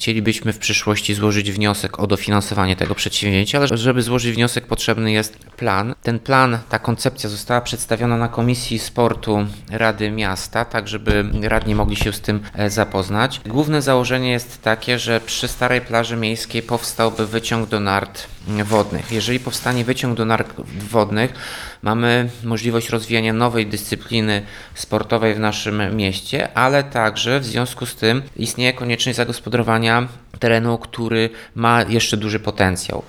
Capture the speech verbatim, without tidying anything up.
chcielibyśmy w przyszłości złożyć wniosek o dofinansowanie tego przedsięwzięcia, ale żeby złożyć wniosek, potrzebny jest plan. Ten plan, ta koncepcja została przedstawiona na Komisji Sportu Rady Miasta, tak żeby radni mogli się z tym zapoznać. Główne założenie jest takie, że przy starej plaży miejskiej powstałby wyciąg do nart wodnych. Jeżeli powstanie wyciąg do nart wodnych, mamy możliwość rozwijania nowej dyscypliny sportowej w naszym mieście, ale także w związku z tym istnieje konieczność zagospodarowania terenu, który ma jeszcze duży potencjał.